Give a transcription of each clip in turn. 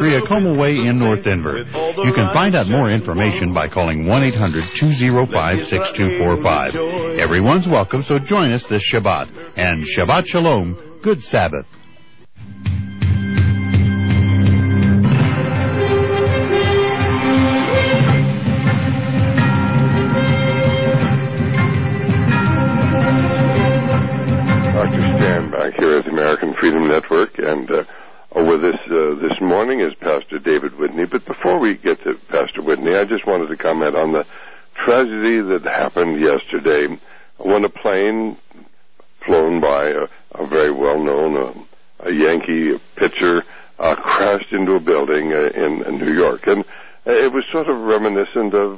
Como Way in North Denver. You can find out more information by calling 1-800-205-6245. Everyone's welcome, so join us this Shabbat. And Shabbat Shalom, good Sabbath. Dr. Stan back here at the American Freedom Network, and with us this morning is Pastor David Whitney. But before we get to Pastor Whitney, I just wanted to comment on the tragedy that happened yesterday when a plane flown by a very well-known a Yankee pitcher crashed into a building in New York. And it was sort of reminiscent of,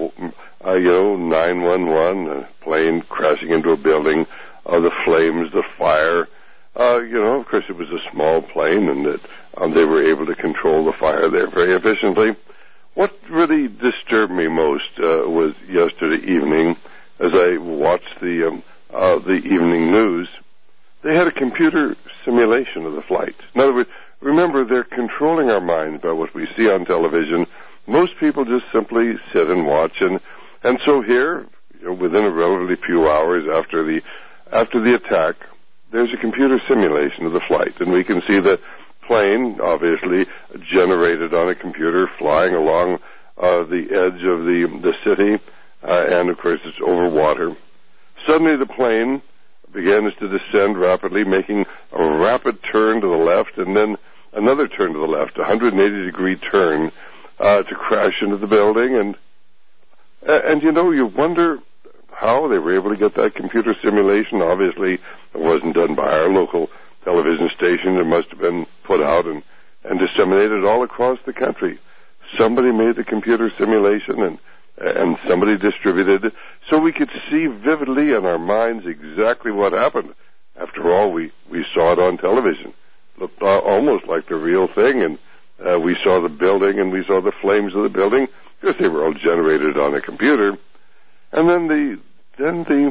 911, a plane crashing into a building, the flames, the fire. Of course, it was a small plane, and that they were able to control the fire there very efficiently. What really disturbed me most was yesterday evening, as I watched the evening news. They had a computer simulation of the flight. In other words, remember, they're controlling our minds by what we see on television. Most people just simply sit and watch, and so here, within a relatively few hours after the attack, there's a computer simulation of the flight, and we can see the plane, obviously generated on a computer, flying along the edge of the city, and of course it's over water. Suddenly the plane begins to descend rapidly, making a rapid turn to the left, and then another turn to the left, a 180-degree turn to crash into the building, and you wonder how they were able to get that computer simulation. Obviously, it wasn't done by our local television station. It must have been put out and disseminated all across the country. Somebody made the computer simulation, and somebody distributed it, so we could see vividly in our minds exactly what happened. After all, we saw it on television. It looked almost like the real thing, and we saw the building, and we saw the flames of the building, because they were all generated on a computer. And then the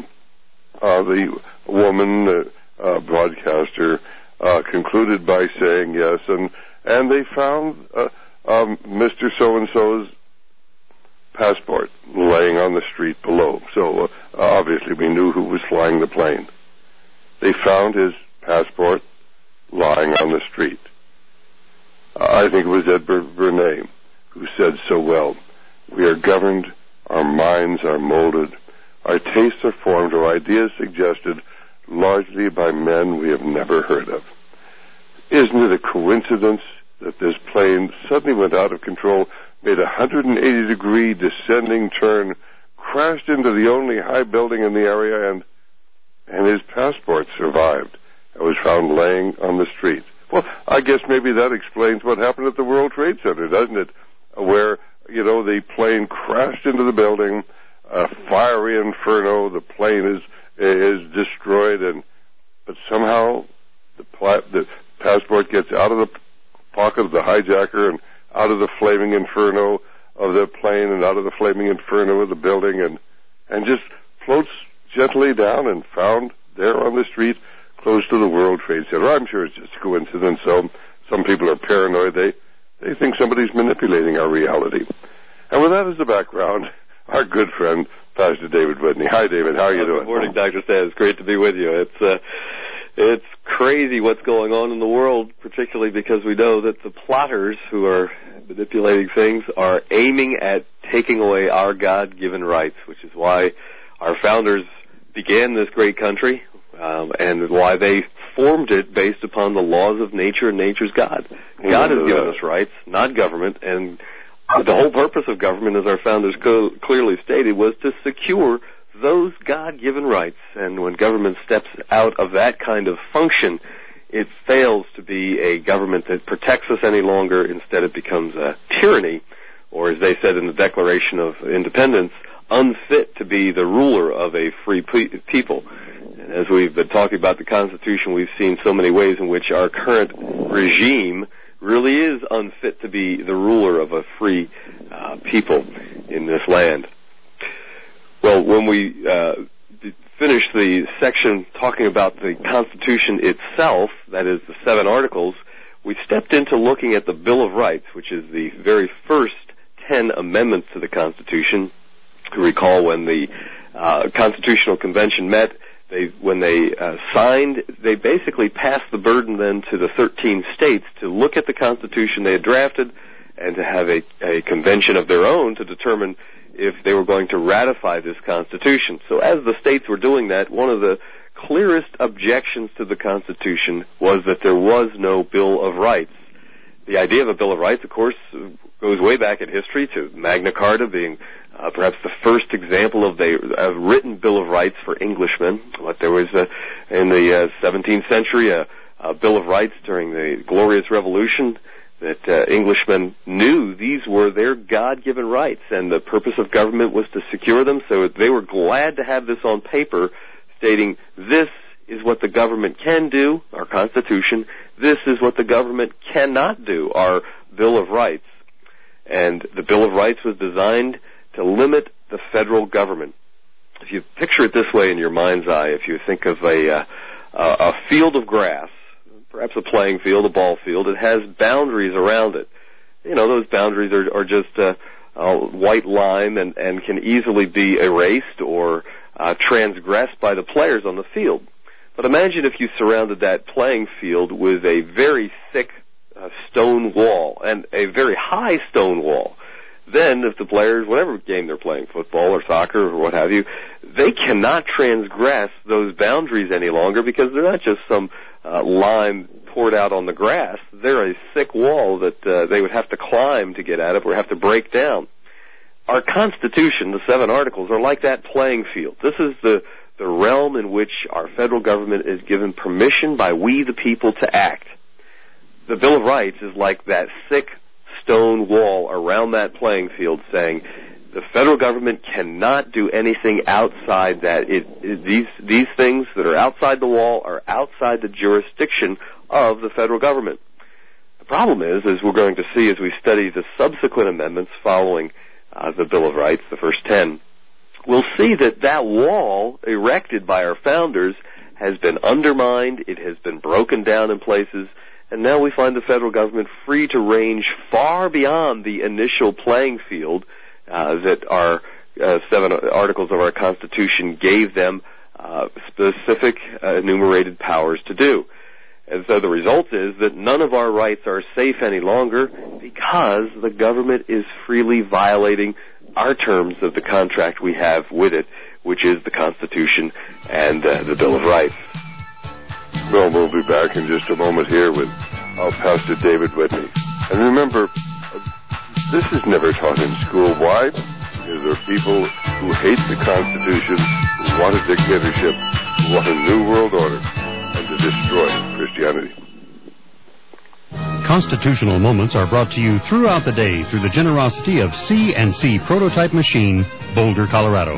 woman broadcaster concluded by saying yes, and they found Mr. So-and-so's passport laying on the street below. So obviously we knew who was flying the plane. They found his passport lying on the street. I think it was Edward Bernays who said so well, "We are governed, our minds are molded, our tastes are formed, our ideas suggested largely by men we have never heard of." Isn't it a coincidence that this plane suddenly went out of control, made a 180-degree descending turn, crashed into the only high building in the area, and his passport survived and was found laying on the street? Well, I guess maybe that explains what happened at the World Trade Center, doesn't it? Where the plane crashed into the building, a fiery inferno, the plane is destroyed, but somehow the passport gets out of the pocket of the hijacker and out of the flaming inferno of the plane and out of the flaming inferno of the building, and just floats gently down and found there on the street close to the World Trade Center. I'm sure it's just a coincidence, so some people are paranoid. They think somebody's manipulating our reality. And with that as the background, our good friend, Pastor David Whitney. Hi, David. How are you doing? Good morning, Dr. Stan. It's great to be with you. It's crazy what's going on in the world, particularly because we know that the plotters who are manipulating things are aiming at taking away our God-given rights, which is why our founders began this great country, and why they formed it based upon the laws of nature and nature's God. God has given us rights, not government, and the whole purpose of government, as our founders clearly stated, was to secure those God-given rights. And when government steps out of that kind of function, it fails to be a government that protects us any longer. Instead, it becomes a tyranny, or as they said in the Declaration of Independence, unfit to be the ruler of a free people. And as we've been talking about the Constitution, we've seen so many ways in which our current regime really is unfit to be the ruler of a free people in this land. Well, when we finish the section talking about the Constitution itself, that is the 7 articles, we stepped into looking at the Bill of Rights, which is the very first 10 amendments to the Constitution. You recall when the Constitutional Convention met, when they signed, they basically passed the burden then to the 13 states to look at the Constitution they had drafted and to have a convention of their own to determine if they were going to ratify this Constitution. So as the states were doing that, one of the clearest objections to the Constitution was that there was no Bill of Rights. The idea of a Bill of Rights, of course, goes way back in history to Magna Carta being perhaps the first example of a written Bill of Rights for Englishmen. But there was, in the 17th century, a Bill of Rights during the Glorious Revolution that Englishmen knew these were their God-given rights, and the purpose of government was to secure them, so they were glad to have this on paper stating this is what the government can do, our Constitution, this is what the government cannot do, our Bill of Rights. And the Bill of Rights was designed to limit the federal government. If you picture it this way in your mind's eye, if you think of a field of grass, perhaps a playing field, a ball field, it has boundaries around it. You know, those boundaries are just a white line and can easily be erased or transgressed by the players on the field. But imagine if you surrounded that playing field with a very thick stone wall and a very high stone wall. Then if the players, whatever game they're playing, football or soccer or what have you, they cannot transgress those boundaries any longer because they're not just some line poured out on the grass. They're a thick wall that they would have to climb to get at it or have to break down. Our Constitution, the 7 Articles, are like that playing field. This is the realm in which our federal government is given permission by we the people to act. The Bill of Rights is like that thick stone wall around that playing field saying the federal government cannot do anything outside that. These things that are outside the wall are outside the jurisdiction of the federal government. The problem is, as we're going to see as we study the subsequent amendments following the Bill of Rights, the first 10, we'll see that wall erected by our founders has been undermined, it has been broken down in places, and now we find the federal government free to range far beyond the initial playing field that our 7 Articles of our Constitution gave them specific enumerated powers to do. And so the result is that none of our rights are safe any longer because the government is freely violating our terms of the contract we have with it, which is the Constitution and the Bill of Rights. Well, we'll be back in just a moment here with Pastor David Whitney. And remember, this is never taught in school. Why? Because there are people who hate the Constitution, who want a dictatorship, who want a new world order, and to destroy Christianity. Constitutional Moments are brought to you throughout the day through the generosity of C&C Prototype Machine, Boulder, Colorado.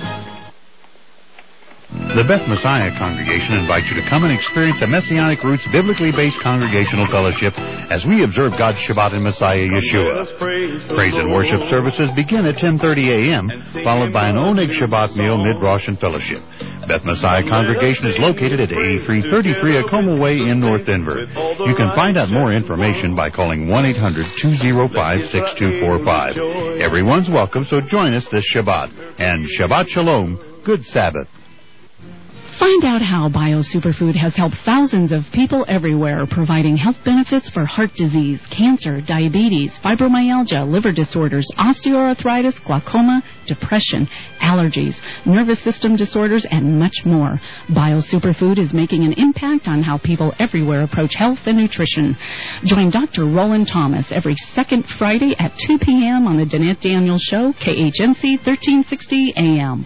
The Beth Messiah Congregation invites you to come and experience a Messianic Roots biblically based congregational fellowship as we observe God's Shabbat in Messiah Yeshua. Praise and worship services begin at 10:30 a.m., followed by an Oneg Shabbat meal mid-Rosh and fellowship. Beth Messiah Congregation is located at 8333 Acoma Way in North Denver. You can find out more information by calling 1-800-205-6245. Everyone's welcome, so join us this Shabbat. And Shabbat Shalom, good Sabbath. Find out how BioSuperfood has helped thousands of people everywhere, providing health benefits for heart disease, cancer, diabetes, fibromyalgia, liver disorders, osteoarthritis, glaucoma, depression, allergies, nervous system disorders, and much more. BioSuperfood is making an impact on how people everywhere approach health and nutrition. Join Dr. Roland Thomas every second Friday at 2 p.m. on the Danette Daniels Show, KHNC 1360 AM.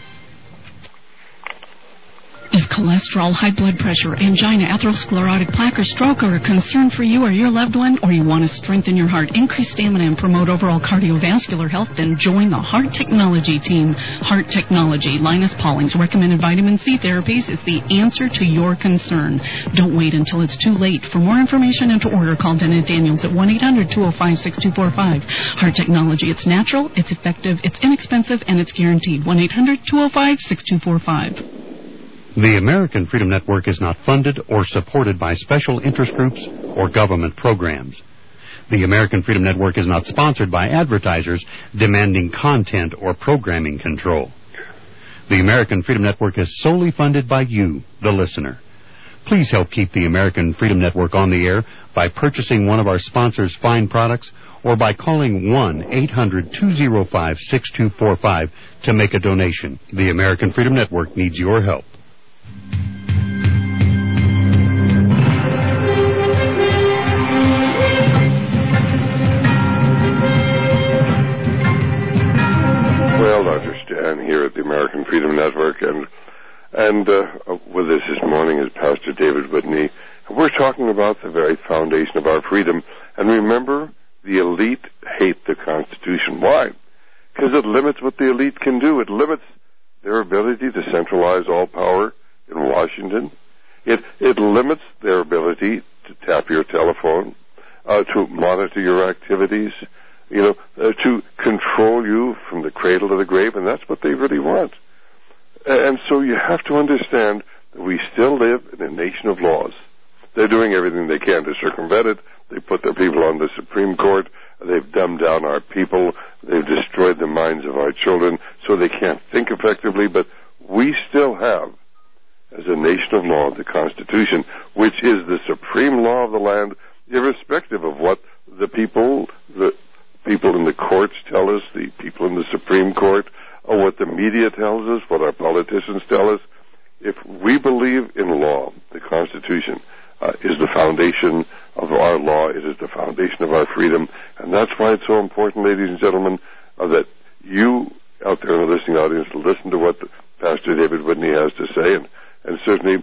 If cholesterol, high blood pressure, angina, atherosclerotic plaque, or stroke are a concern for you or your loved one, or you want to strengthen your heart, increase stamina, and promote overall cardiovascular health, then join the Heart Technology team. Heart Technology, Linus Pauling's recommended vitamin C therapies is the answer to your concern. Don't wait until it's too late. For more information and to order, call Danette Daniels at 1-800-205-6245. Heart Technology, it's natural, it's effective, it's inexpensive, and it's guaranteed. 1-800-205-6245. The American Freedom Network is not funded or supported by special interest groups or government programs. The American Freedom Network is not sponsored by advertisers demanding content or programming control. The American Freedom Network is solely funded by you, the listener. Please help keep the American Freedom Network on the air by purchasing one of our sponsors' fine products or by calling 1-800-205-6245 to make a donation. The American Freedom Network needs your help. Well, Dr. Stan here at the American Freedom Network, and with us this morning is Pastor David Whitney. And we're talking about the very foundation of our freedom. And remember, the elite hate the Constitution. Why? Because it limits what the elite can do. It limits their ability to centralize all power in Washington. It limits their ability to tap your telephone, to monitor your activities, to control you from the cradle to the grave, and that's what they really want. And so you have to understand that we still live in a nation of laws. They're doing everything they can to circumvent it. They put their people on the Supreme Court. They've dumbed down our people. They've destroyed the minds of our children so they can't think effectively. But we still have, as a nation of law, the Constitution, which is the supreme law of the land, irrespective of what the people in the courts tell us, the people in the Supreme Court, or what the media tells us, what our politicians tell us. If we believe in law, the Constitution is the foundation of our law. It is the foundation of our freedom. And that's why it's so important, ladies and gentlemen, that you out there in the listening audience listen to what Pastor David Whitney has to say. And certainly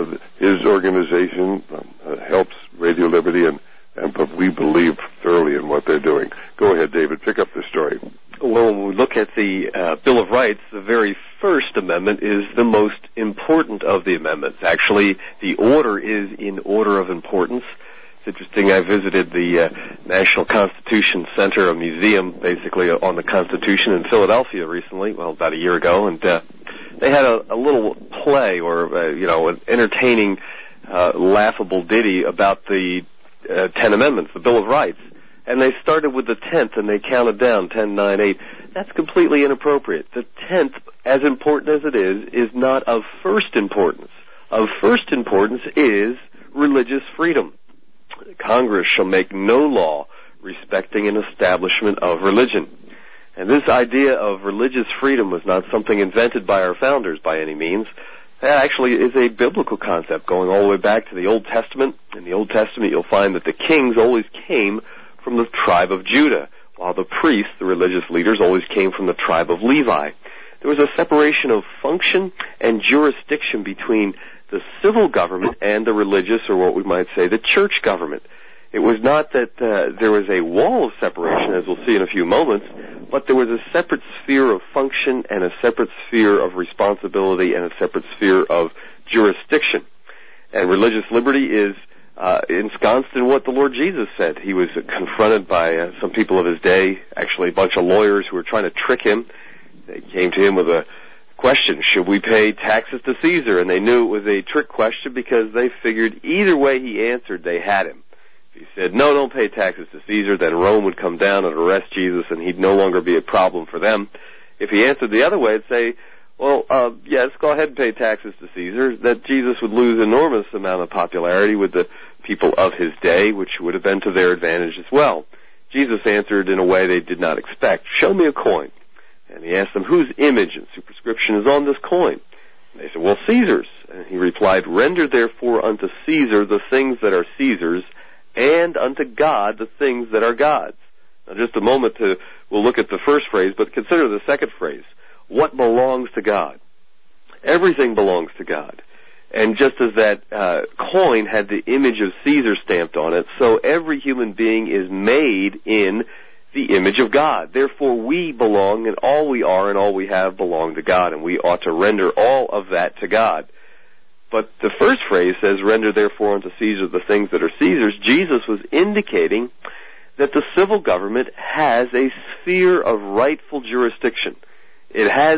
his organization helps Radio Liberty, but we believe thoroughly in what they're doing. Go ahead, David. Pick up the story. Well, when we look at the Bill of Rights, the very first amendment is the most important of the amendments. Actually, the order is in order of importance. It's interesting, I visited the National Constitution Center, a museum basically on the Constitution in Philadelphia recently, about a year ago, and they had a little play or, an entertaining, laughable ditty about the 10 Amendments, the Bill of Rights. And they started with the 10th, and they counted down, 10, 9, 8. That's completely inappropriate. The 10th, as important as it is not of first importance. Of first importance is religious freedom. Congress shall make no law respecting an establishment of religion. And this idea of religious freedom was not something invented by our founders by any means. That actually is a biblical concept going all the way back to the Old Testament. In the Old Testament, you'll find that the kings always came from the tribe of Judah, while the priests, the religious leaders, always came from the tribe of Levi. There was a separation of function and jurisdiction between the civil government and the religious, or what we might say, the church government. It was not that there was a wall of separation, as we'll see in a few moments, but there was a separate sphere of function and a separate sphere of responsibility and a separate sphere of jurisdiction. And religious liberty is ensconced in what the Lord Jesus said. He was confronted by some people of his day, actually a bunch of lawyers who were trying to trick him. They came to him with a question, should we pay taxes to Caesar? And they knew it was a trick question because they figured either way he answered, they had him. If he said, no, don't pay taxes to Caesar, then Rome would come down and arrest Jesus and he'd no longer be a problem for them. If he answered the other way, it'd say, well, yes, go ahead and pay taxes to Caesar, that Jesus would lose an enormous amount of popularity with the people of his day, which would have been to their advantage as well. Jesus answered in a way they did not expect. Show me a coin. And he asked them, whose image and superscription is on this coin? And they said, well, Caesar's. And he replied, render therefore unto Caesar the things that are Caesar's, and unto God the things that are God's. Now, just a moment we'll look at the first phrase, but consider the second phrase. What belongs to God? Everything belongs to God. And just as that coin had the image of Caesar stamped on it, so every human being is made in the image of God. Therefore, we belong, and all we are and all we have belong to God, and we ought to render all of that to God. But the first phrase says, render therefore unto Caesar the things that are Caesar's. Jesus was indicating that the civil government has a sphere of rightful jurisdiction. It has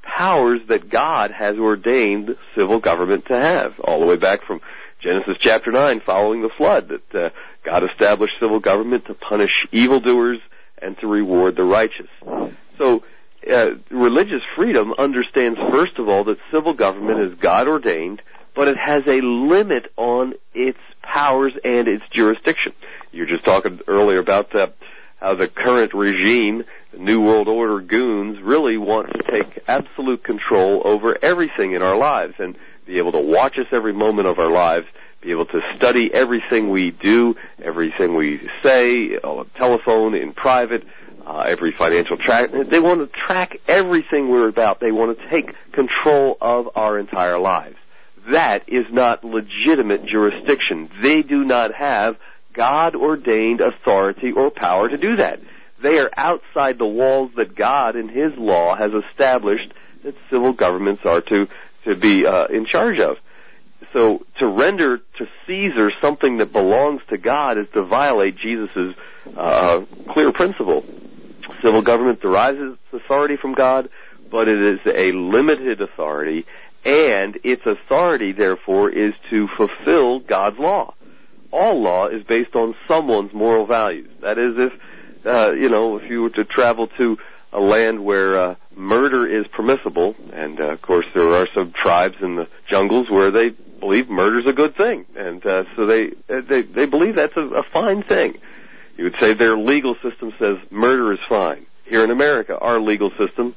powers that God has ordained civil government to have, all the way back from Genesis chapter 9, following the flood, that God established civil government to punish evildoers and to reward the righteous. So religious freedom understands, first of all, that civil government is God-ordained, but it has a limit on its powers and its jurisdiction. You were just talking earlier about how the current regime, the New World Order goons, really want to take absolute control over everything in our lives and be able to watch us every moment of our lives, be able to study everything we do, everything we say, on the telephone, in private, every financial track. They want to track everything we're about. They want to take control of our entire lives. That is not legitimate jurisdiction. They do not have God-ordained authority or power to do that. They are outside the walls that God in His law has established that civil governments are to be in charge of. So to render to Caesar something that belongs to God is to violate Jesus' clear principle. Civil government derives its authority from God, but it is a limited authority, and its authority, therefore, is to fulfill God's law. All law is based on someone's moral values. That is, if you were to travel to a land where murder is permissible, and of course there are some tribes in the jungles where they believe murder's a good thing, and so they believe that's a fine thing. You would say their legal system says murder is fine. Here in America, our legal system,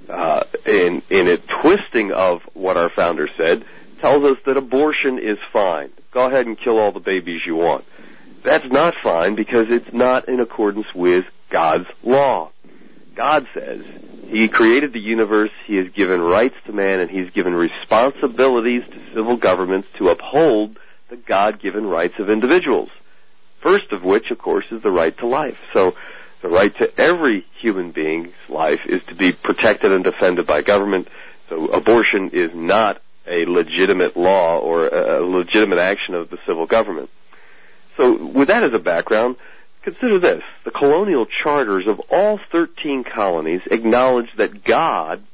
in a twisting of what our founder said, tells us that abortion is fine. Go ahead and kill all the babies you want. That's not fine because it's not in accordance with God's law. God says He created the universe, He has given rights to man, and He's given responsibilities to civil governments to uphold the God-given rights of individuals. First of which, of course, is the right to life. So the right to every human being's life is to be protected and defended by government. So abortion is not a legitimate law or a legitimate action of the civil government. So with that as a background, consider this. The colonial charters of all 13 colonies acknowledge that God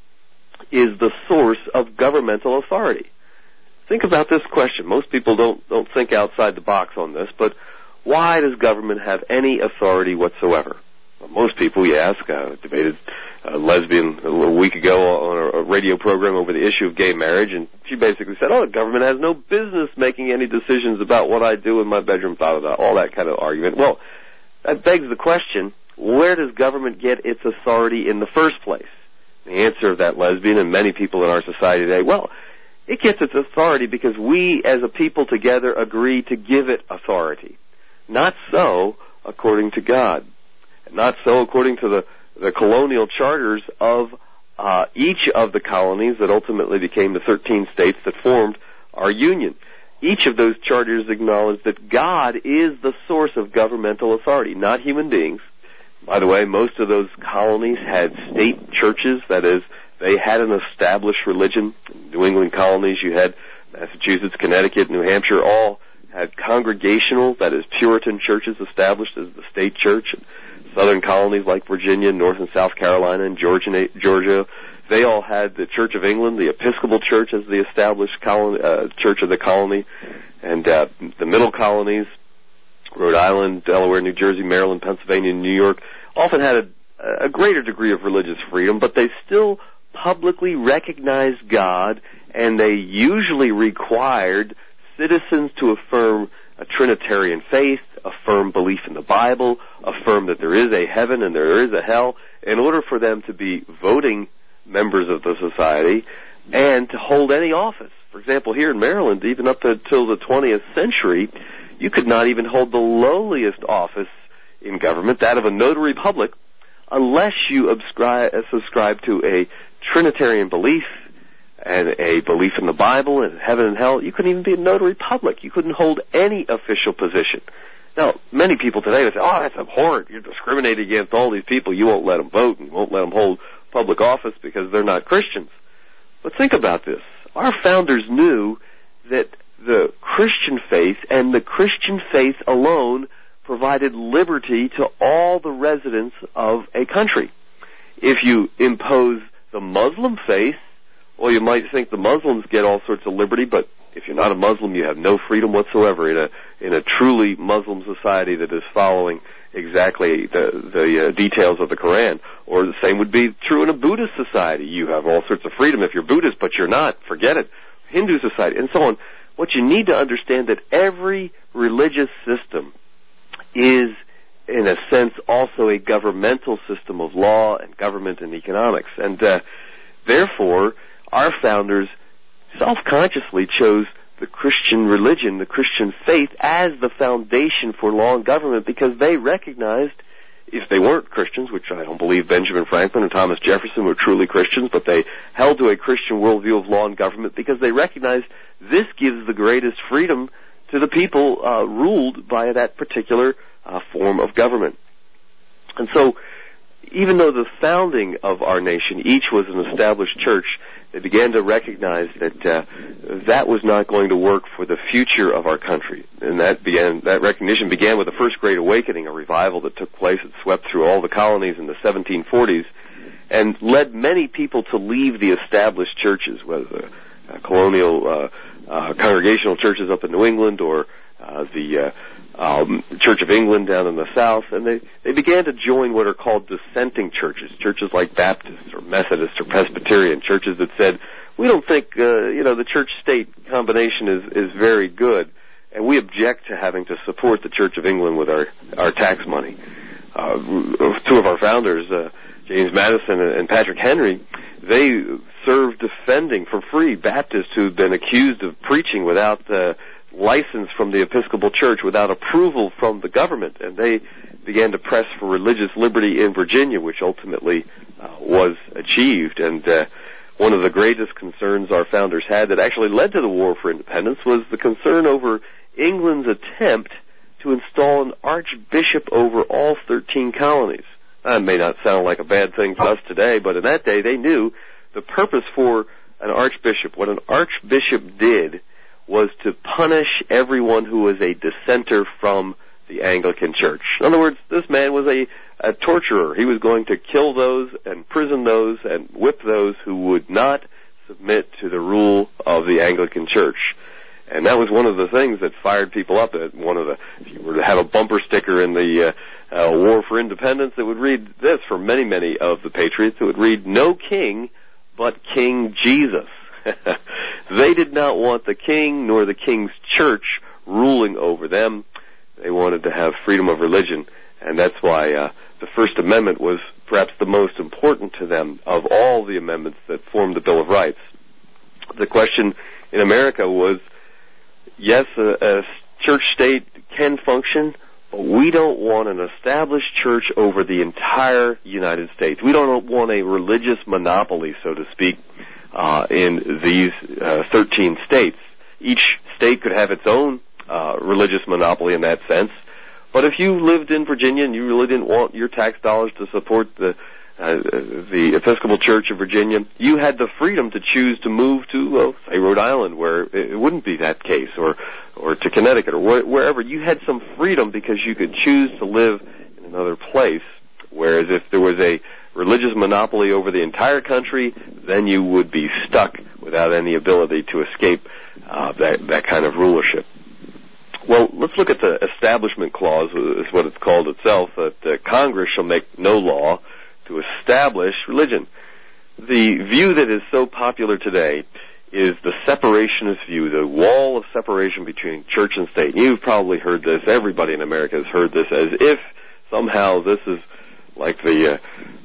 is the source of governmental authority. Think about this question. Most people don't think outside the box on this, but why does government have any authority whatsoever? Well, most people, you ask, debated a lesbian a little week ago on a radio program over the issue of gay marriage, and she basically said, the government has no business making any decisions about what I do in my bedroom, all that kind of argument. Well, that begs the question, where does government get its authority in the first place? The answer of that lesbian and many people in our society today, it gets its authority because we as a people together agree to give it authority. Not so according to God. Not so according to the colonial charters of each of the colonies that ultimately became the 13 states that formed our union. Each of those charters acknowledge that God is the source of governmental authority, not human beings. By the way, most of those colonies had state churches, that is, they had an established religion. In New England colonies, you had Massachusetts, Connecticut, New Hampshire, all had congregational, that is, Puritan churches established as the state church. Southern colonies like Virginia, North and South Carolina, and Georgia, they all had the Church of England, the Episcopal Church as the established church of the colony, and the middle colonies, Rhode Island, Delaware, New Jersey, Maryland, Pennsylvania, and New York, often had a greater degree of religious freedom, but they still publicly recognized God, and they usually required citizens to affirm a Trinitarian faith, affirm belief in the Bible, affirm that there is a heaven and there is a hell, in order for them to be voting members of the society and to hold any office. For example, here in Maryland, even up until the 20th century, you could not even hold the lowliest office in government, that of a notary public, unless you subscribe to a Trinitarian belief and a belief in the Bible and heaven and hell. You couldn't even be a notary public. You couldn't hold any official position. Now, many people today would say, that's abhorrent. You're discriminating against all these people. You won't let them vote and you won't let them hold public office because they're not Christians. But think about this. Our founders knew that the Christian faith and the Christian faith alone provided liberty to all the residents of a country. If you impose the Muslim faith, well, you might think the Muslims get all sorts of liberty, but if you're not a Muslim, you have no freedom whatsoever in a truly Muslim society that is following exactly the details of the Quran. Or the same would be true in a Buddhist society. You have all sorts of freedom if you're Buddhist, but you're not. Forget it. Hindu society, and so on. What you need to understand that every religious system is, in a sense, also a governmental system of law and government and economics. And therefore, our founders self-consciously chose the Christian religion, the Christian faith, as the foundation for law and government, because they recognized, if they weren't Christians, which I don't believe Benjamin Franklin or Thomas Jefferson were truly Christians, but they held to a Christian worldview of law and government because they recognized this gives the greatest freedom to the people ruled by that particular form of government. And so, even though the founding of our nation, each was an established church, they began to recognize that that was not going to work for the future of our country. And that recognition began with the First Great Awakening, a revival that took place that swept through all the colonies in the 1740s and led many people to leave the established churches, whether the colonial congregational churches up in New England or the Church of England down in the South, and they began to join what are called dissenting churches, churches like Baptists or Methodists or Presbyterian, churches that said, we don't think, the church-state combination is very good, and we object to having to support the Church of England with our tax money. Two of our founders, James Madison and Patrick Henry, they served defending for free Baptists who'd been accused of preaching without license from the Episcopal Church, without approval from the government, and they began to press for religious liberty in Virginia, which ultimately was achieved. And one of the greatest concerns our founders had that actually led to the War for Independence was the concern over England's attempt to install an archbishop over all 13 colonies. That may not sound like a bad thing to us today, but in that day they knew the purpose for an archbishop. What an archbishop did was to punish everyone who was a dissenter from the Anglican Church. In other words, this man was a torturer. He was going to kill those and prison those and whip those who would not submit to the rule of the Anglican Church. And that was one of the things that fired people up. If you were to have a bumper sticker in the War for Independence, it would read this for many, many of the patriots. It would read, "No king but King Jesus." They did not want the king nor the king's church ruling over them. They wanted to have freedom of religion, and that's why the First Amendment was perhaps the most important to them of all the amendments that formed the Bill of Rights. The question in America was, yes, a church state can function, but we don't want an established church over the entire United States. We don't want a religious monopoly, so to speak, in these 13 states. Each state could have its own religious monopoly in that sense. But if you lived in Virginia and you really didn't want your tax dollars to support the Episcopal Church of Virginia, you had the freedom to choose to move to, say, Rhode Island, where it wouldn't be that case, or to Connecticut, or wherever. You had some freedom because you could choose to live in another place, whereas if there was a religious monopoly over the entire country, then you would be stuck without any ability to escape that kind of rulership. Well, let's look at the Establishment Clause, is what it's called itself, that Congress shall make no law to establish religion. The view that is so popular today is the separationist view, the wall of separation between church and state. You've probably heard this. Everybody in America has heard this, as if somehow this is like the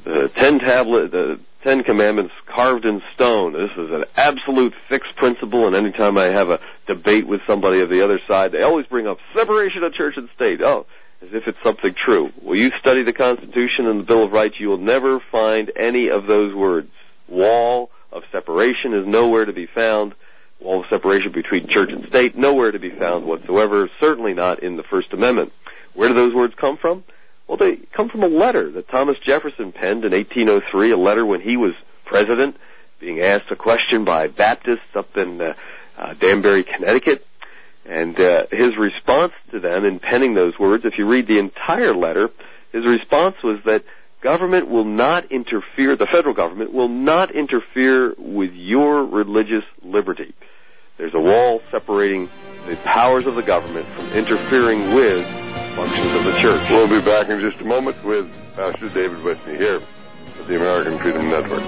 10 Commandments carved in stone. This is an absolute fixed principle, and anytime I have a debate with somebody of the other side, they always bring up separation of church and state. Oh, as if it's something true. Well, you study the Constitution and the Bill of Rights, you will never find any of those words. Wall of separation is nowhere to be found. Wall of separation between church and state, nowhere to be found whatsoever, certainly not in the First Amendment. Where do those words come from? Well, they come from a letter that Thomas Jefferson penned in 1803, a letter when he was president, being asked a question by Baptists up in Danbury, Connecticut. And his response to them in penning those words, if you read the entire letter, his response was that government will not interfere, the federal government will not interfere with your religious liberty. There's a wall separating the powers of the government from interfering with functions of the church. We'll be back in just a moment with Pastor David Whitney here at the American Freedom Network.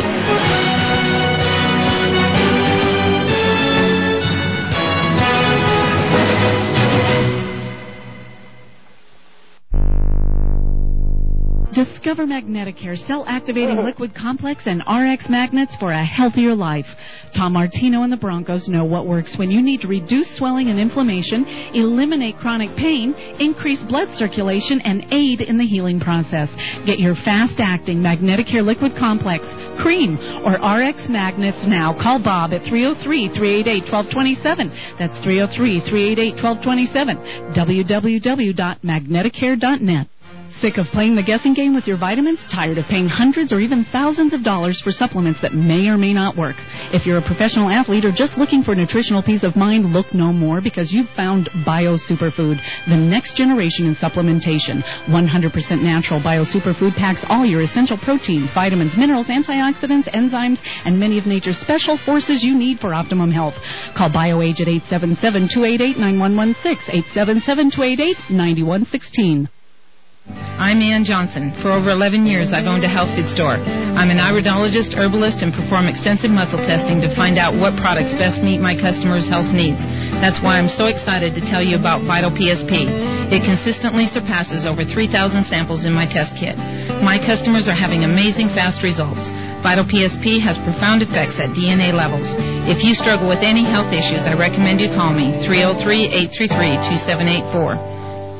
Discover Magneticare cell-activating liquid complex and RX magnets for a healthier life. Tom Martino and the Broncos know what works when you need to reduce swelling and inflammation, eliminate chronic pain, increase blood circulation, and aid in the healing process. Get your fast-acting Magneticare liquid complex, cream, or RX magnets now. Call Bob at 303-388-1227. That's 303-388-1227. www.magneticare.net. Sick of playing the guessing game with your vitamins? Tired of paying hundreds or even thousands of dollars for supplements that may or may not work? If you're a professional athlete or just looking for nutritional peace of mind, look no more, because you've found Bio Superfood, the next generation in supplementation. 100% natural Bio Superfood packs all your essential proteins, vitamins, minerals, antioxidants, enzymes, and many of nature's special forces you need for optimum health. Call BioAge at 877-288-9116, 877-288-9116. I'm Ann Johnson. For over 11 years, I've owned a health food store. I'm an iridologist, herbalist, and perform extensive muscle testing to find out what products best meet my customers' health needs. That's why I'm so excited to tell you about Vital PSP. It consistently surpasses over 3,000 samples in my test kit. My customers are having amazing fast results. Vital PSP has profound effects at DNA levels. If you struggle with any health issues, I recommend you call me, 303-833-2784.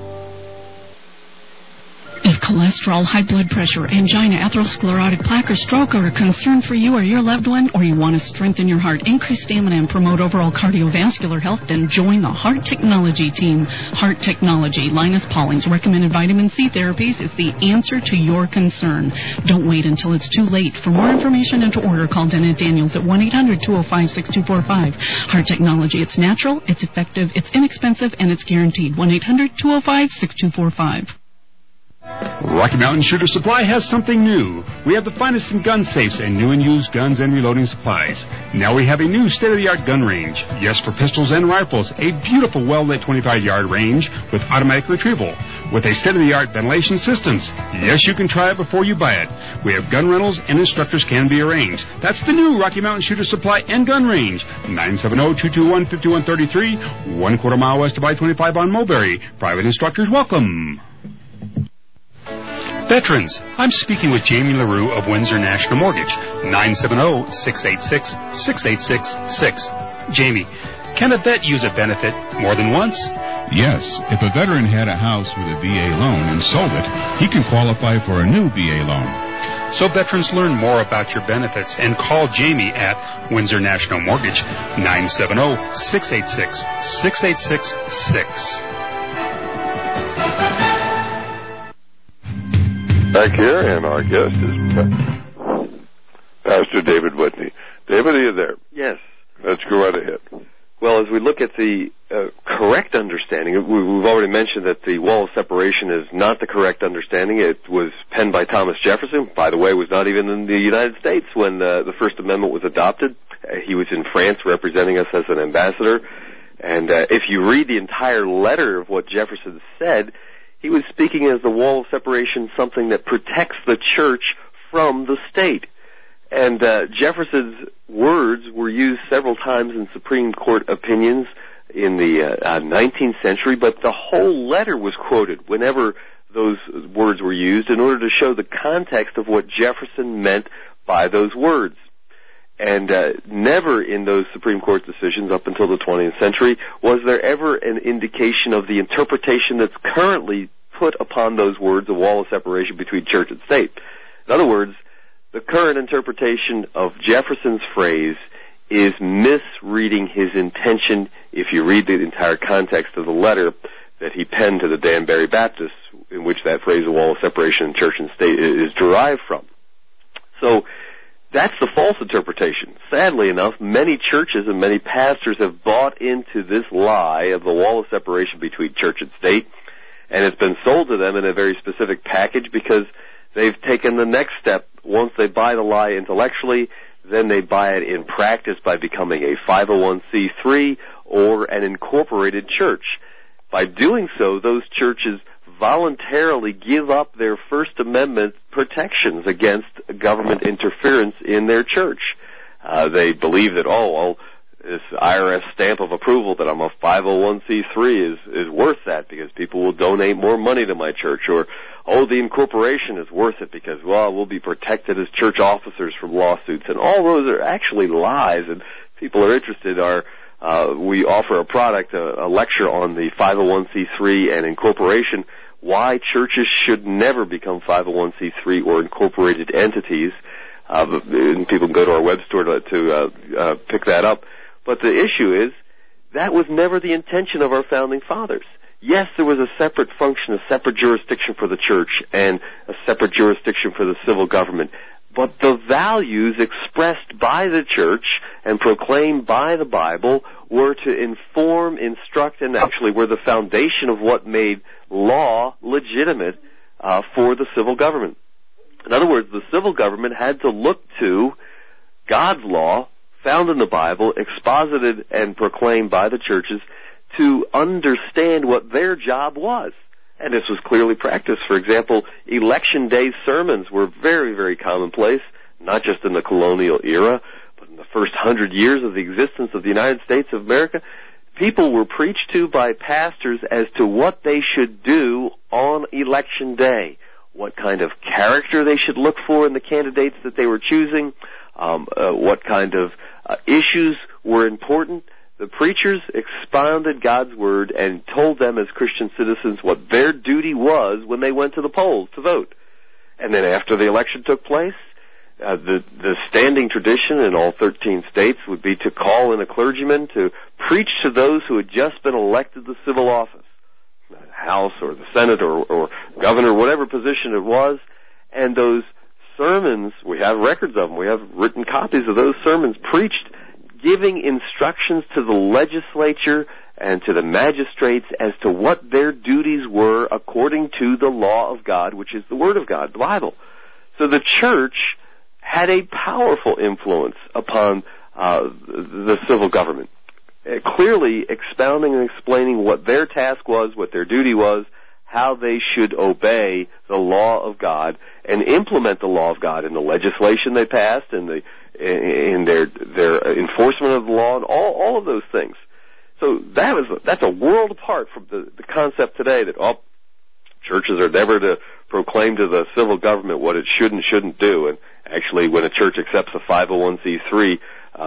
If cholesterol, high blood pressure, angina, atherosclerotic plaque, or stroke are a concern for you or your loved one, or you want to strengthen your heart, increase stamina, and promote overall cardiovascular health, then join the Heart Technology team. Heart Technology, Linus Pauling's recommended vitamin C therapies, is the answer to your concern. Don't wait until it's too late. For more information and to order, call Dennett Daniels at 1-800-205-6245. Heart Technology, it's natural, it's effective, it's inexpensive, and it's guaranteed. 1-800-205-6245. Rocky Mountain Shooter Supply has something new. We have the finest in gun safes and new and used guns and reloading supplies. Now we have a new state-of-the-art gun range. Yes, for pistols and rifles, a beautiful well-lit 25-yard range with automatic retrieval, with a state-of-the-art ventilation systems. Yes, you can try it before you buy it. We have gun rentals and instructors can be arranged. That's the new Rocky Mountain Shooter Supply and Gun Range. 970-221-5133, 1/4 mile west of I-25 on Mulberry. Private instructors welcome. Veterans, I'm speaking with Jamie LaRue of Windsor National Mortgage, 970-686-6866. Jamie, can a vet use a benefit more than once? Yes. If a veteran had a house with a VA loan and sold it, he can qualify for a new VA loan. So veterans, learn more about your benefits and call Jamie at Windsor National Mortgage, 970-686-6866. Back here, and our guest is Pastor David Whitney. David, are you there? Yes. Let's go right ahead. Well, as we look at the correct understanding, we've already mentioned that the wall of separation is not the correct understanding. It was penned by Thomas Jefferson. By the way, was not even in the United States when the First Amendment was adopted. He was in France representing us as an ambassador. And if you read the entire letter of what Jefferson said, he was speaking as the wall of separation, something that protects the church from the state. And Jefferson's words were used several times in Supreme Court opinions in the 19th century, but the whole letter was quoted whenever those words were used in order to show the context of what Jefferson meant by those words. And never in those Supreme Court decisions up until the 20th century was there ever an indication of the interpretation that's currently put upon those words, a wall of separation between church and state. In other words, the current interpretation of Jefferson's phrase is misreading his intention if you read the entire context of the letter that he penned to the Danbury Baptists, in which that phrase, a wall of separation in church and state, is derived from. So that's the false interpretation. Sadly enough, many churches and many pastors have bought into this lie of the wall of separation between church and state, and it's been sold to them in a very specific package because they've taken the next step. Once they buy the lie intellectually, then they buy it in practice by becoming a 501c3 or an incorporated church. By doing so, those churches voluntarily give up their First Amendment protections against government interference in their church. They believe that, this IRS stamp of approval that I'm a 501c3 is worth that because people will donate more money to my church, or, the incorporation is worth it because, we'll be protected as church officers from lawsuits. And all those are actually lies, and people are interested. We offer a product, a lecture on the 501c3 and incorporation, why churches should never become 501c3 or incorporated entities. And people can go to our web store to pick that up. But the issue is, that was never the intention of our founding fathers. Yes, there was a separate function, a separate jurisdiction for the church, and a separate jurisdiction for the civil government. But the values expressed by the church and proclaimed by the Bible were to inform, instruct, and actually were the foundation of what made law legitimate for the civil government. In other words, the civil government had to look to God's law, found in the Bible, exposited and proclaimed by the churches, to understand what their job was. And this was clearly practiced. For example, election day sermons were very, very commonplace, not just in the colonial era, but in the first 100 years of the existence of the United States of America. People were preached to by pastors as to what they should do on election day, what kind of character they should look for in the candidates that they were choosing, what kind of issues were important. The preachers expounded God's Word and told them as Christian citizens what their duty was when they went to the polls to vote. And then after the election took place, the standing tradition in all 13 states would be to call in a clergyman to preach to those who had just been elected to civil office, the House or the Senate or governor, whatever position it was. And those sermons, we have records of them, we have written copies of those sermons preached, giving instructions to the legislature and to the magistrates as to what their duties were according to the law of God, which is the Word of God, the Bible. So the church had a powerful influence upon the civil government, clearly expounding and explaining what their task was, what their duty was, how they should obey the law of God and implement the law of God in the legislation they passed and in their enforcement of the law and all of those things. So that's a world apart from the concept today that churches are never to proclaim to the civil government what it should and shouldn't do. And actually, when a church accepts a 501c3,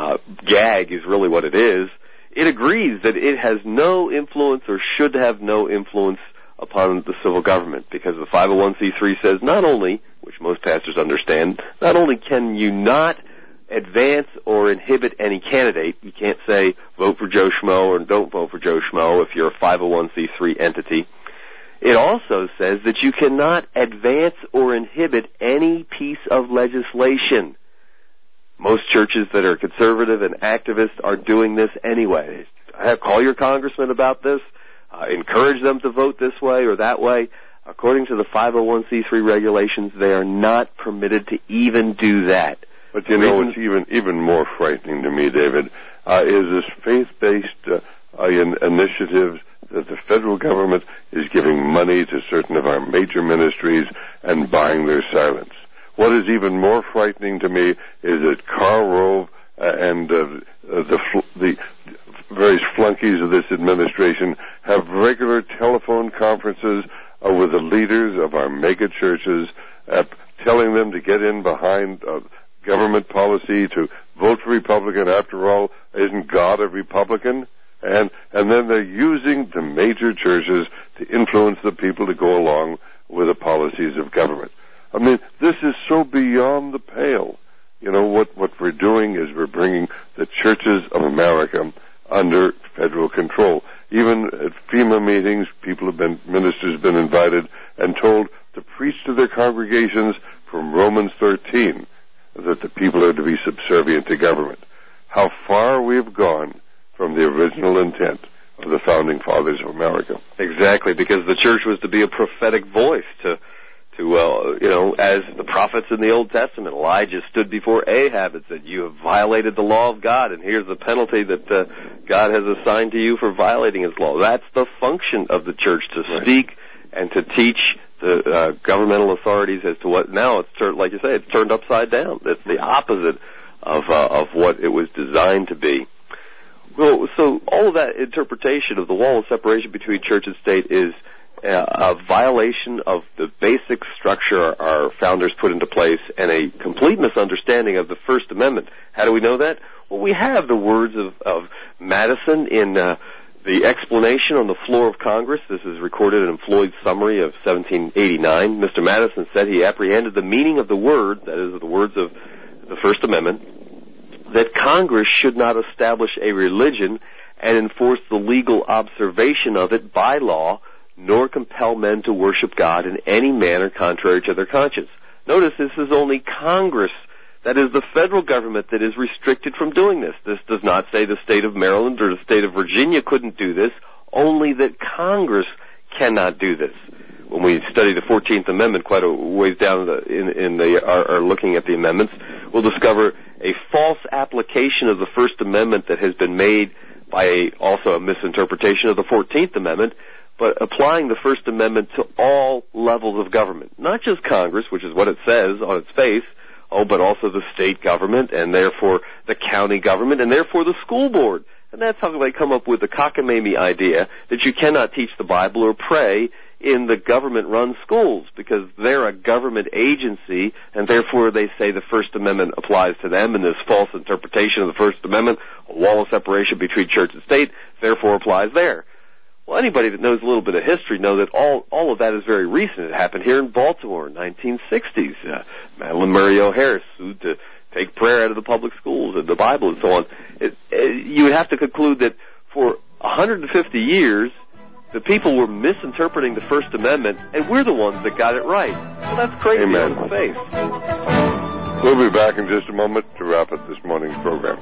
gag is really what it is. It agrees that it has no influence or should have no influence upon the civil government, because the 501c3 says not only, which most pastors understand, not only can you not advance or inhibit any candidate, you can't say vote for Joe Schmo or don't vote for Joe Schmo if you're a 501c3 entity. It also says that you cannot advance or inhibit any piece of legislation. Most churches that are conservative and activist are doing this anyway. Call your congressman about this. Encourage them to vote this way or that way. According to the 501c3 regulations, they are not permitted to even do that. But you know what's even more frightening to me, David, is this faith-based initiatives that the federal government is giving money to certain of our major ministries and buying their silence. What is even more frightening to me is that Karl Rove and the various flunkies of this administration have regular telephone conferences with the leaders of our mega churches, telling them to get in behind government policy, to vote for Republican. After all, isn't God a Republican? And then they're using the major churches to influence the people to go along with the policies of government. I mean, this is so beyond the pale. You know, what we're doing is we're bringing the churches of America under federal control. Even at FEMA meetings, ministers have been invited and told to preach to their congregations from Romans 13 that the people are to be subservient to government. How far we've gone from the original intent of the founding fathers of America. Exactly, because the church was to be a prophetic voice to to, as the prophets in the Old Testament, Elijah stood before Ahab and said, "You have violated the law of God, and here's the penalty that God has assigned to you for violating His law." That's the function of the church, to speak and to teach the governmental authorities as to what. Now it's turned, like you say, it's turned upside down. It's the opposite of what it was designed to be. Well, so all of that interpretation of the wall of separation between church and state is a violation of the basic structure our founders put into place, and a complete misunderstanding of the First Amendment. How do we know that? Well, we have the words of Madison in the explanation on the floor of Congress. This is recorded in Floyd's summary of 1789. Mr. Madison said he apprehended the meaning of the word, that is, the words of the First Amendment, that Congress should not establish a religion and enforce the legal observation of it by law, nor compel men to worship God in any manner contrary to their conscience. Notice this is only Congress, that is the federal government, that is restricted from doing this. This does not say the state of Maryland or the state of Virginia couldn't do this, only that Congress cannot do this. When we study the 14th Amendment quite a ways down are looking at the amendments, we'll discover a false application of the First Amendment that has been made by also a misinterpretation of the 14th Amendment, but applying the First Amendment to all levels of government, not just Congress, which is what it says on its face, but also the state government, and therefore the county government, and therefore the school board. And that's how they come up with the cockamamie idea that you cannot teach the Bible or pray in the government-run schools, because they're a government agency, and therefore they say the First Amendment applies to them, and this false interpretation of the First Amendment, a wall of separation between church and state, therefore applies there. Well, anybody that knows a little bit of history know that all of that is very recent. It happened here in Baltimore in 1960s. Madalyn Murray O'Hair sued to take prayer out of the public schools and the Bible and so on. You would have to conclude that for 150 years, the people were misinterpreting the First Amendment, and we're the ones that got it right. So that's crazy on its face. We'll be back in just a moment to wrap up this morning's program.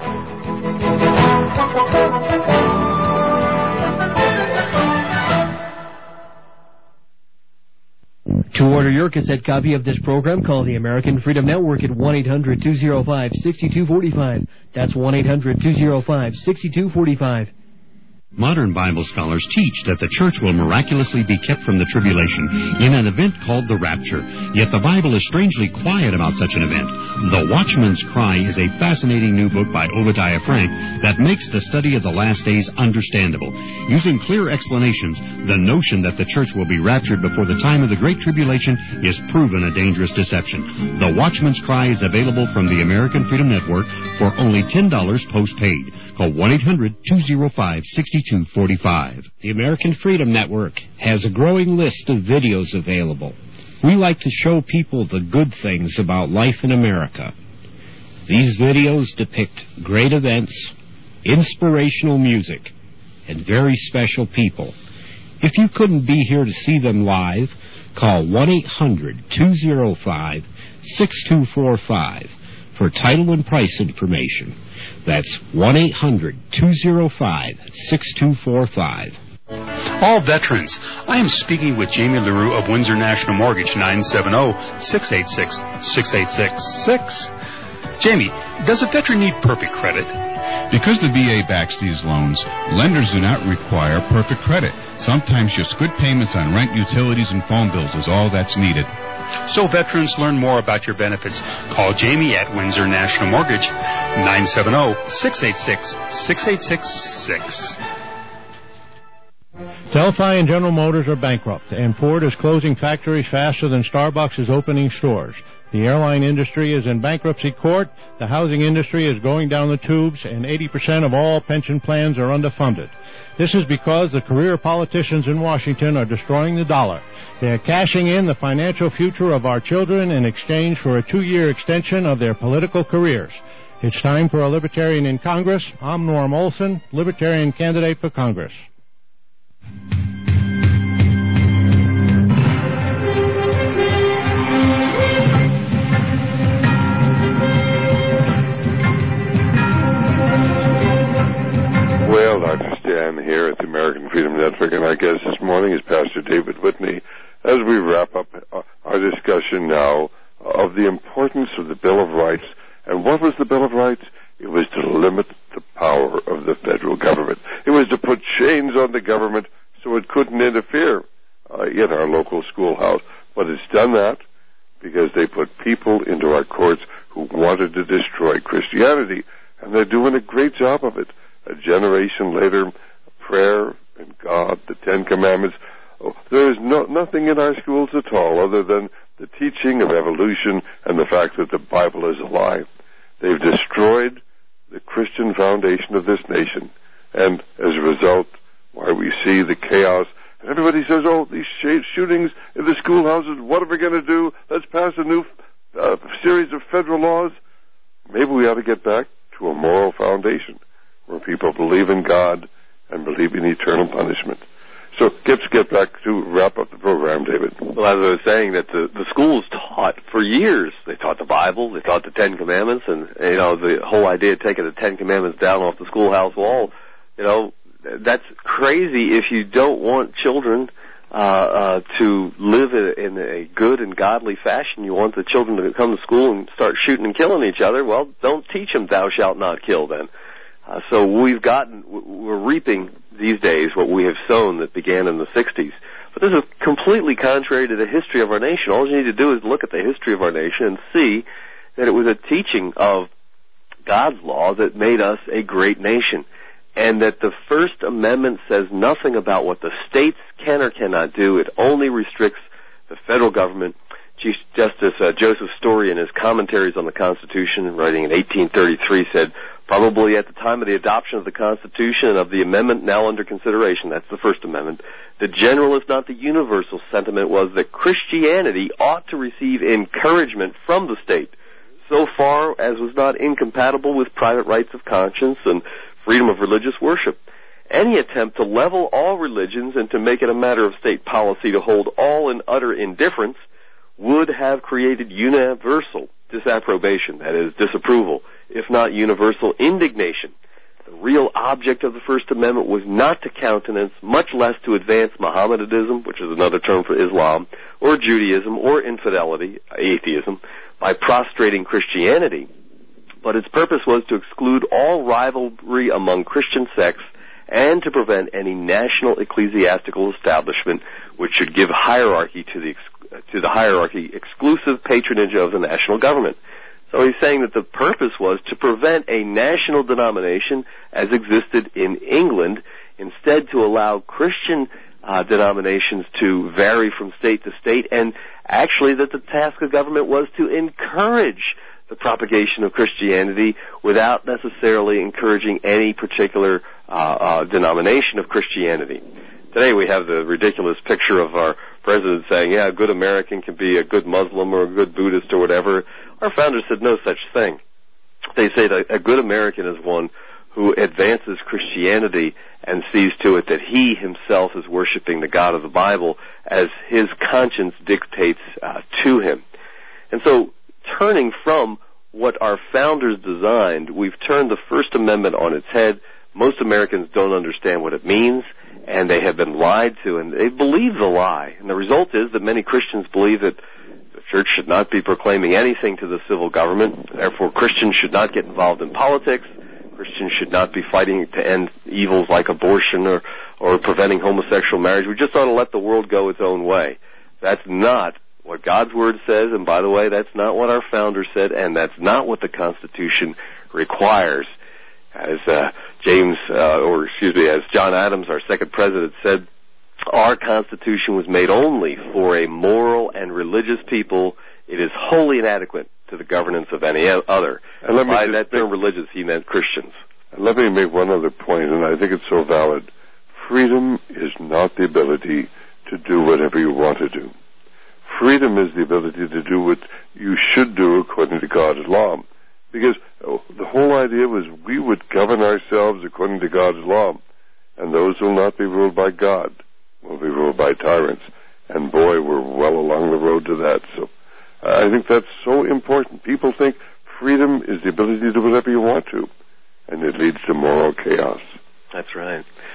To order your cassette copy of this program, call the American Freedom Network at 1-800-205-6245. That's 1-800-205-6245. Modern Bible scholars teach that the church will miraculously be kept from the tribulation in an event called the rapture. Yet the Bible is strangely quiet about such an event. The Watchman's Cry is a fascinating new book by Obadiah Frank that makes the study of the last days understandable. Using clear explanations, the notion that the church will be raptured before the time of the Great Tribulation is proven a dangerous deception. The Watchman's Cry is available from the American Freedom Network for only $10 postpaid. Call 1-800-205-6245. The American Freedom Network has a growing list of videos available. We like to show people the good things about life in America. These videos depict great events, inspirational music, and very special people. If you couldn't be here to see them live, call 1-800-205-6245 for title and price information. That's 1-800-205-6245. All veterans. I am speaking with Jamie LaRue of Windsor National Mortgage, 970-686-6866. Jamie, does a veteran need perfect credit? Because the VA backs these loans, lenders do not require perfect credit. Sometimes just good payments on rent, utilities, and phone bills is all that's needed. So veterans learn more about your benefits. Call Jamie at Windsor National Mortgage, 970-686-6866. Delphi and General Motors are bankrupt, and Ford is closing factories faster than Starbucks is opening stores. The airline industry is in bankruptcy court, the housing industry is going down the tubes, and 80% of all pension plans are underfunded. This is because the career politicians in Washington are destroying the dollar. They are cashing in the financial future of our children in exchange for a 2-year extension of their political careers. It's time for a Libertarian in Congress. I'm Norm Olson, Libertarian candidate for Congress. Well, Dr. Stan here at the American Freedom Network, and our guest this morning is Pastor David Whitney. As we wrap up our our discussion now of the importance of the Bill of Rights. And what was the Bill of Rights? It was to limit the power of the federal government. It was to put chains on the government so it couldn't interfere in our local schoolhouse. But it's done that because they put people into our courts who wanted to destroy Christianity. And they're doing a great job of it. A generation later, prayer and God, the Ten Commandments. Oh, there is nothing in our schools at all other than the teaching of evolution and the fact that the Bible is a lie. They've destroyed the Christian foundation of this nation. And as a result, why we see the chaos. And everybody says, oh, these shootings in the schoolhouses, what are we going to do? Let's pass a new series of federal laws. Maybe we ought to get back to a moral foundation where people believe in God and believe in eternal punishment. So let's get back to wrap up the program, David. Well, as I was saying, that the schools taught for years. They taught the Bible, they taught the Ten Commandments, and, the whole idea of taking the Ten Commandments down off the schoolhouse wall, that's crazy if you don't want children to live in a good and godly fashion. You want the children to come to school and start shooting and killing each other. Well, don't teach them thou shalt not kill then. So we're reaping these days what we have sown that began in the 60s. But this is completely contrary to the history of our nation. All you need to do is look at the history of our nation and see that it was a teaching of God's law that made us a great nation. And that the First Amendment says nothing about what the states can or cannot do. It only restricts the federal government. Chief Justice Joseph Story, in his commentaries on the Constitution, writing in 1833, said, probably at the time of the adoption of the Constitution and of the amendment now under consideration, that's the First Amendment, the general, if not the universal sentiment was that Christianity ought to receive encouragement from the state, so far as was not incompatible with private rights of conscience and freedom of religious worship. Any attempt to level all religions and to make it a matter of state policy to hold all in utter indifference would have created universal disapprobation, that is, disapproval, if not universal indignation. The real object of the First Amendment was not to countenance, much less to advance Mohammedanism, which is another term for Islam, or Judaism, or infidelity, atheism, by prostrating Christianity, but its purpose was to exclude all rivalry among Christian sects and to prevent any national ecclesiastical establishment which should give hierarchy to the hierarchy exclusive patronage of the national government. So he's saying that the purpose was to prevent a national denomination as existed in England, instead to allow Christian denominations to vary from state to state, and actually that the task of government was to encourage the propagation of Christianity without necessarily encouraging any particular denomination of Christianity. Today we have the ridiculous picture of our president saying, a good American can be a good Muslim or a good Buddhist or whatever. Our founders said no such thing. They say that a good American is one who advances Christianity and sees to it that he himself is worshiping the God of the Bible as his conscience dictates to him. And so, turning from what our founders designed, we've turned the First Amendment on its head. Most Americans don't understand what it means, and they have been lied to, and they believe the lie. And the result is that many Christians believe that the church should not be proclaiming anything to the civil government. Therefore, Christians should not get involved in politics. Christians should not be fighting to end evils like abortion or preventing homosexual marriage. We just ought to let the world go its own way. That's not what God's Word says, and by the way, that's not what our founders said, and that's not what the Constitution requires. As as John Adams, our second president, said, our Constitution was made only for a moral and religious people. It is wholly inadequate to the governance of any other. And by that term religious, he meant Christians. And let me make one other point, and I think it's so valid. Freedom is not the ability to do whatever you want to do. Freedom is the ability to do what you should do according to God's law. Because the whole idea was we would govern ourselves according to God's law. And those who will not be ruled by God will be ruled by tyrants. And boy, we're well along the road to that. So I think that's so important. People think freedom is the ability to do whatever you want to. And it leads to moral chaos. That's right.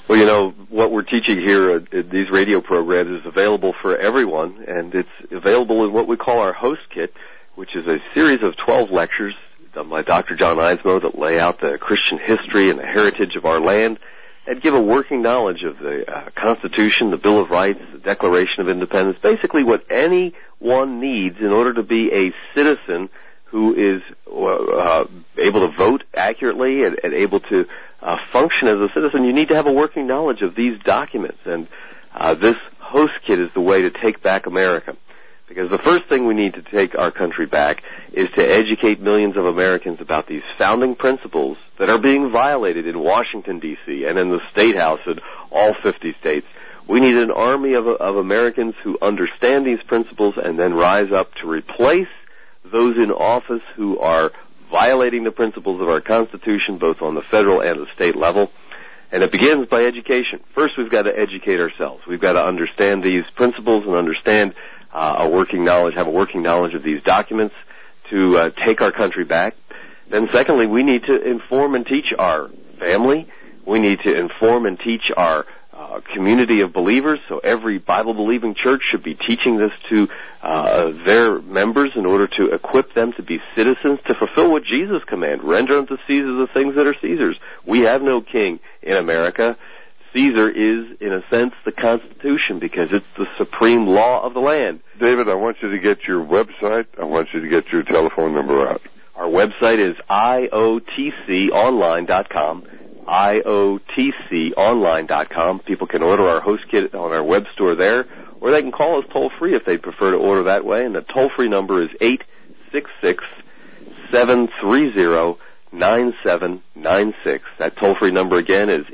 Well, you know, what we're teaching here at these radio programs is available for everyone, and it's available in what we call our host kit, which is a series of 12 lectures done by Dr. John Einsmoe that lay out the Christian history and the heritage of our land and give a working knowledge of the Constitution, the Bill of Rights, the Declaration of Independence, basically what anyone needs in order to be a citizen who is able to vote accurately and able to function as a citizen. You need to have a working knowledge of these documents, and this host kit is the way to take back America. Because the first thing we need to take our country back is to educate millions of Americans about these founding principles that are being violated in Washington, D.C., and in the State House in all 50 states. We need an army of Americans who understand these principles and then rise up to replace those in office who are violating the principles of our Constitution, both on the federal and the state level. And it begins by education. First, we've got to educate ourselves. We've got to understand these principles and understand have a working knowledge of these documents to take our country back. Then secondly, we need to inform and teach our family. We need to inform and teach our community of believers. So every Bible-believing church should be teaching this to their members in order to equip them to be citizens, to fulfill what Jesus commanded: render unto Caesar the things that are Caesar's. We have no king in America. Caesar is, in a sense, the Constitution, because it's the supreme law of the land. David, I want you to get your website. I want you to get your telephone number out. Our website is iotconline.com. iotconline.com. People can order our host kit on our web store there, or they can call us toll-free if they prefer to order that way, and the toll-free number is 866-730-9796. That toll-free number again is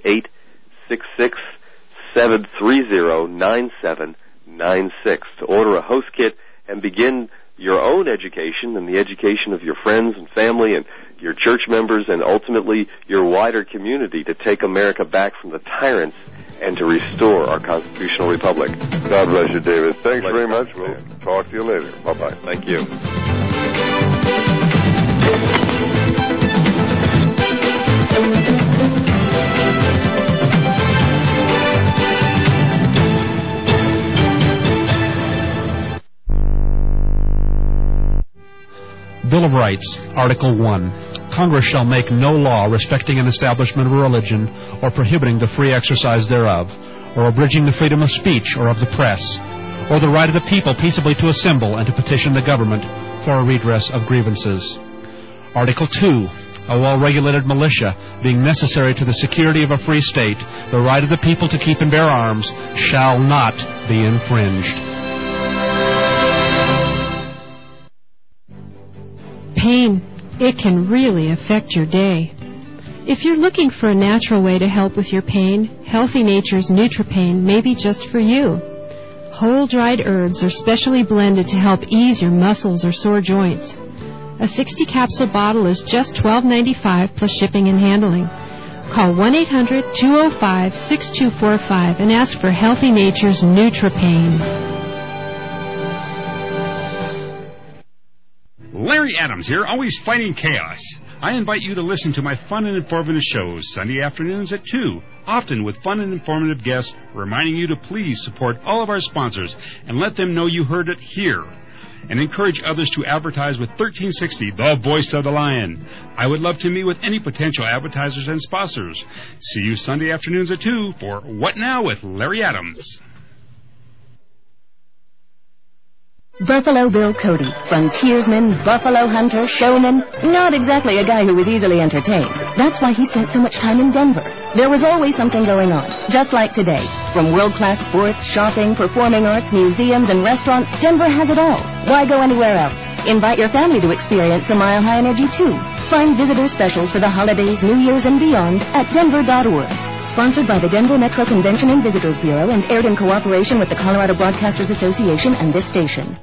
866-730-9796 to order a host kit and begin your own education and the education of your friends and family and your church members and ultimately your wider community to take America back from the tyrants and to restore our constitutional republic. God bless you, David. Thanks very much. We'll talk to you later. Bye-bye. Thank you. Bill of Rights, Article 1. Congress shall make no law respecting an establishment of a religion or prohibiting the free exercise thereof, or abridging the freedom of speech or of the press, or the right of the people peaceably to assemble and to petition the government for a redress of grievances. Article 2. A well-regulated militia, being necessary to the security of a free state, the right of the people to keep and bear arms shall not be infringed. Pain, it can really affect your day. If you're looking for a natural way to help with your pain, Healthy Nature's NutriPain may be just for you. Whole dried herbs are specially blended to help ease your muscles or sore joints. A 60-capsule bottle is just $12.95 plus shipping and handling. Call 1-800-205-6245 and ask for Healthy Nature's NutriPain. Larry Adams here, always fighting chaos. I invite you to listen to my fun and informative shows Sunday afternoons at 2, often with fun and informative guests, reminding you to please support all of our sponsors and let them know you heard it here. And encourage others to advertise with 1360, the voice of the lion. I would love to meet with any potential advertisers and sponsors. See you Sunday afternoons at 2 for What Now with Larry Adams. Buffalo Bill Cody, frontiersman, buffalo hunter, showman, not exactly a guy who was easily entertained. That's why he spent so much time in Denver. There was always something going on, just like today. From world-class sports, shopping, performing arts, museums, and restaurants, Denver has it all. Why go anywhere else? Invite your family to experience a Mile High Energy, too. Find visitor specials for the holidays, New Year's, and beyond at denver.org. Sponsored by the Denver Metro Convention and Visitors Bureau and aired in cooperation with the Colorado Broadcasters Association and this station.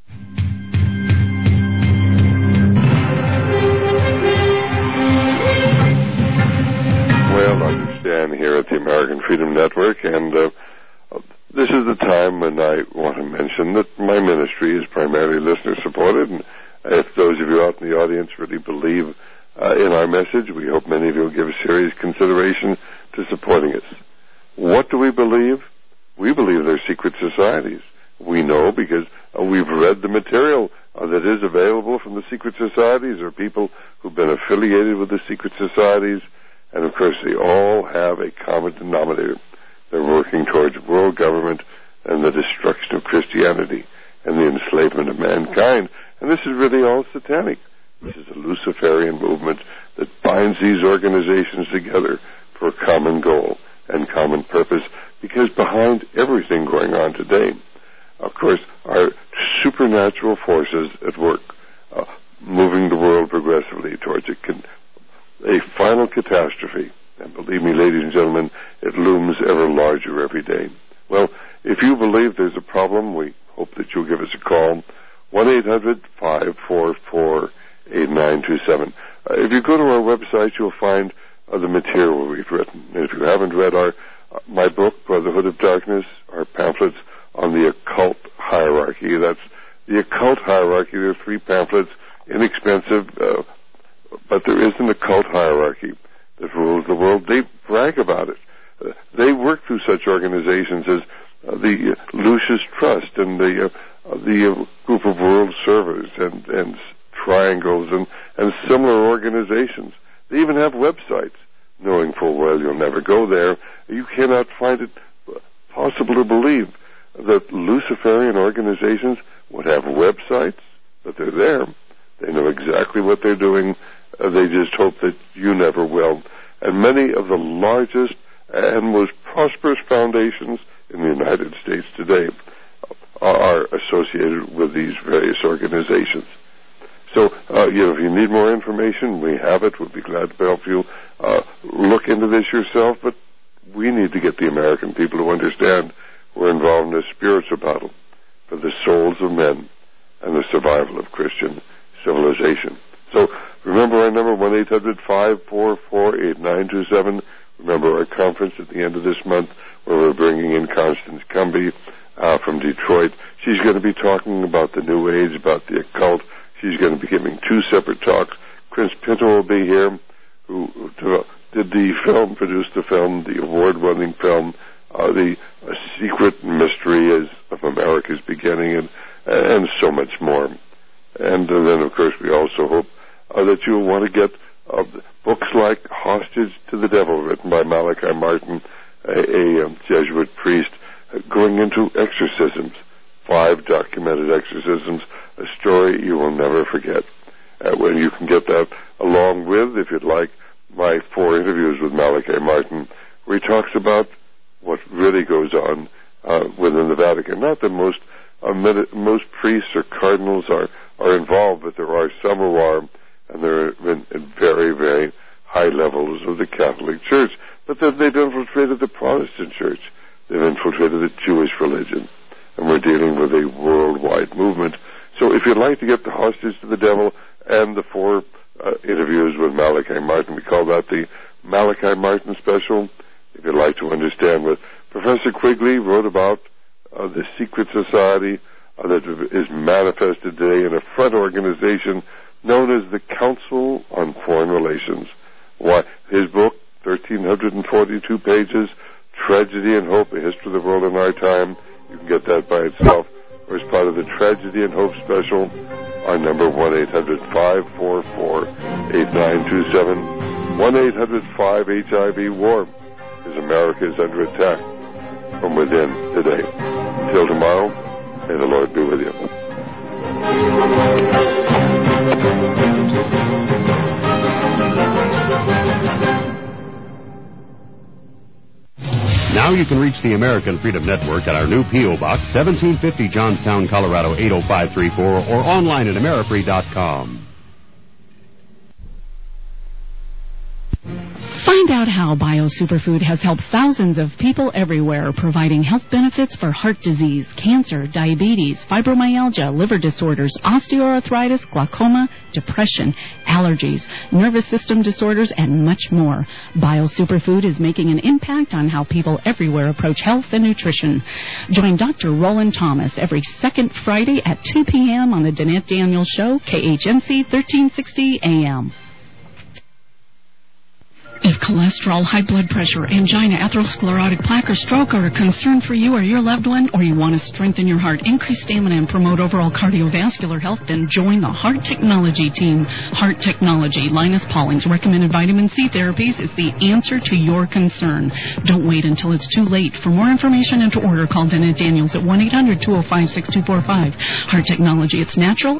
Well, understand here at the American Freedom Network, and this is the time when I want to mention that my ministry is primarily listener-supported, and if those of you out in the audience really believe in our message, we hope many of you will give serious consideration to supporting us. What do we believe? We believe they're secret societies. We know because we've read the material that is available from the secret societies, or people who've been affiliated with the secret societies, and of course they all have a common denominator. They're working towards world government and the destruction of Christianity and the enslavement of mankind. And this is really all satanic. This is a Luciferian movement that binds these organizations together for a common goal and common purpose, because behind everything going on today, of course, are supernatural forces at work, moving the world progressively towards a final catastrophe. And believe me, ladies and gentlemen, it looms ever larger every day. Well, if you believe there's a problem, we hope that you'll give us a call, 1-800-544-8927. If you go to our website, you'll find the material we've written. And if you haven't read my book, Brotherhood of Darkness, our pamphlets on the occult hierarchy, that's the occult hierarchy. There are 3 pamphlets, inexpensive, but there is an occult hierarchy that rules the world. They brag about it. They work through such organizations as the Lucis Trust and the group of world servers and triangles and similar organizations. They even have websites, knowing full well you'll never go there. You cannot find it possible to believe that Luciferian organizations would have websites, but they're there. They know exactly what they're doing. They just hope that you never will. And many of the largest and most prosperous foundations in the United States today are associated with these various organizations. So, if you need more information, we have it. We'll be glad to help you look into this yourself. But we need to get the American people to understand we're involved in a spiritual battle for the souls of men and the survival of Christian civilization. So, remember our number, 1-800-544-8927. Remember our conference at the end of this month, where we're bringing in Constance Cumby from Detroit. She's going to be talking about the New Age, about the occult. She's going to be giving 2 separate talks. Chris Pinto will be here, who did the film, produced the film, the award-winning film, The Secret Mystery of America's Beginning, and so much more. And then, of course, we also hope that you'll want to get books like Hostage to the Devil, written by Malachi Martin, a Jesuit priest, going into exorcisms, 5 documented exorcisms, a story you will never forget. When you can get that along with, if you'd like, my 4 interviews with Malachi Martin, where he talks about what really goes on within the Vatican. Not that most priests or cardinals are involved, but there are some who are, and they're in very, very high levels of the Catholic Church. But then they've infiltrated the Protestant Church. They've infiltrated the Jewish religion. And we're dealing with a worldwide movement. So if you'd like to get the Hostage to the Devil and the 4 interviews with Malachi Martin, we call that the Malachi Martin Special. If you'd like to understand what Professor Quigley wrote about the secret society that is manifested today in a front organization known as the Council on Foreign Relations. Why, his book, 1,342 pages, Tragedy and Hope, A History of the World in Our Time. You can get that by itself, or as part of the Tragedy and Hope Special. Our number, 1-800-544-8927. 1-800-5-HIV-WAR, because America is under attack from within today. Until tomorrow, may the Lord be with you. Now you can reach the American Freedom Network at our new P.O. Box, 1750 Johnstown, Colorado, 80534, or online at Amerifree.com. Find out how BioSuperfood has helped thousands of people everywhere, providing health benefits for heart disease, cancer, diabetes, fibromyalgia, liver disorders, osteoarthritis, glaucoma, depression, allergies, nervous system disorders, and much more. BioSuperfood is making an impact on how people everywhere approach health and nutrition. Join Dr. Roland Thomas every second Friday at 2 p.m. on the Danette Daniels Show, KHNC 1360 AM. If cholesterol, high blood pressure, angina, atherosclerotic plaque, or stroke are a concern for you or your loved one, or you want to strengthen your heart, increase stamina, and promote overall cardiovascular health, then join the Heart Technology team. Heart Technology, Linus Pauling's recommended vitamin C therapies is the answer to your concern. Don't wait until it's too late. For more information and to order, call Dennett Daniels at 1-800-205-6245. Heart Technology, it's natural,